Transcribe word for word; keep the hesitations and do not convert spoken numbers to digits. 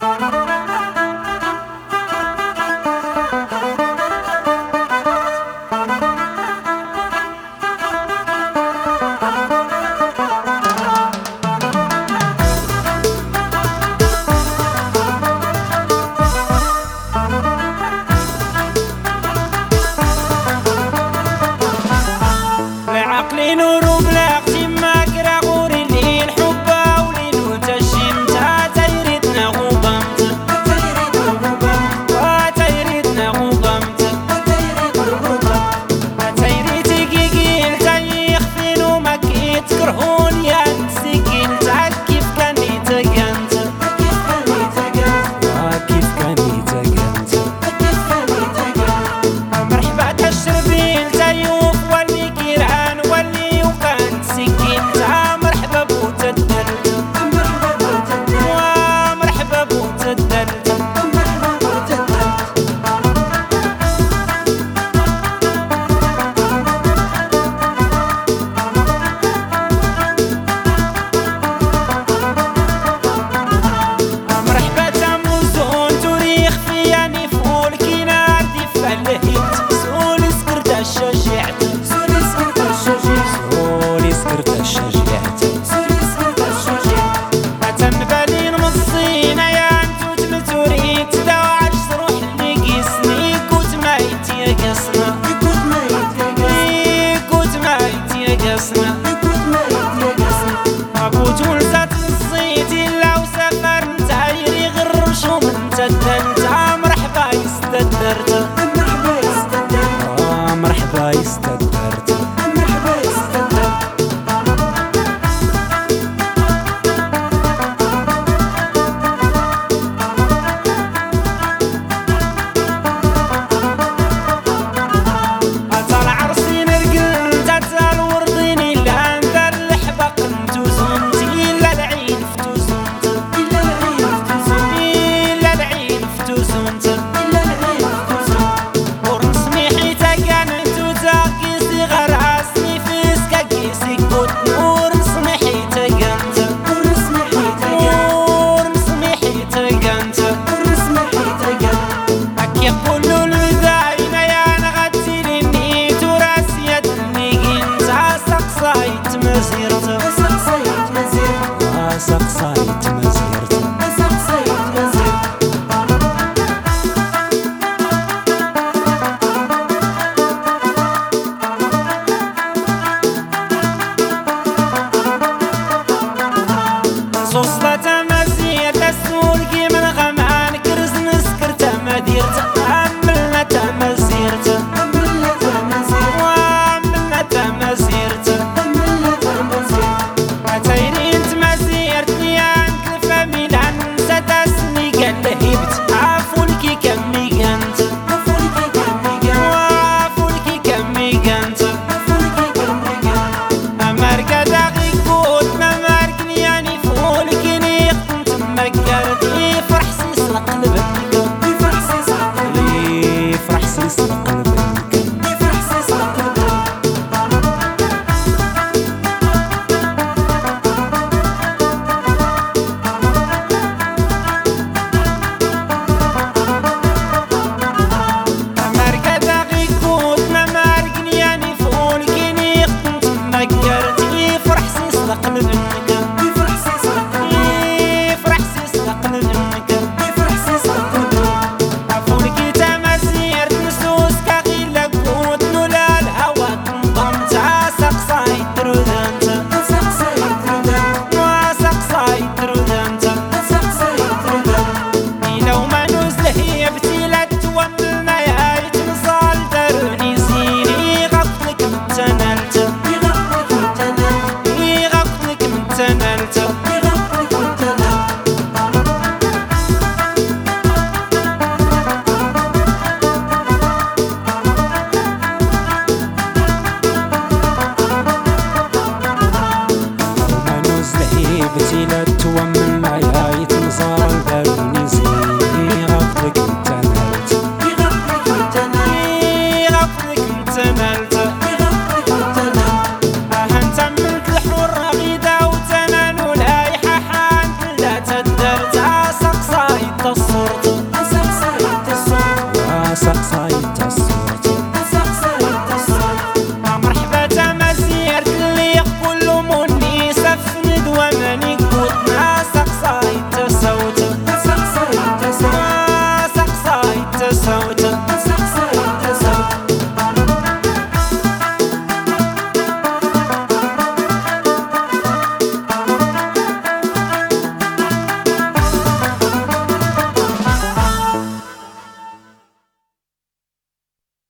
مرحبا يستدرت مرحبا يستدرت أطال عرسي نرقل تتال ورديني إلا ندار الحبق نتوزنتي إلا العين فتوزنت إلا العين فتوزنت إلا العين فتوزنت إلا العين فتوزنت ورسمي حيتا كان كيسي غير عاسني فيسكا كيسي كوت نور نسمحي تقنت ورسمحي تقنت ورسمحي تقنت ورسمحي تقنت هكي يقولوا البداينا يا نغتي لني تراسي يدني انت سقصايت مزيرت سقصايت مزيرت سقصايت مزيرت سقصايت مزيرت صوصلة مزية تسول كي من غمان كرز نسكر تمدير عملنا تمزيرت عملنا تمزيرت وعملنا تمزيرت عملنا تمزيرت عتيرين تمزيرت نيان كلفة ميلان ستسني قال لهبت عفولكي كمي كنت عفولكي كمي كنت وعفولكي كمي كنت عفولكي كمي كنت أمريكا داغي كوت ممارك نياني ولكني كنت مكرت يفرح سيس القلب يفرح سيس القلب يفرح سيس القلب يفرح سيس القلب أمريكا داغي كوت ممارك نياني ولكني كنت مكرت يفرح سيس القلب بتيلة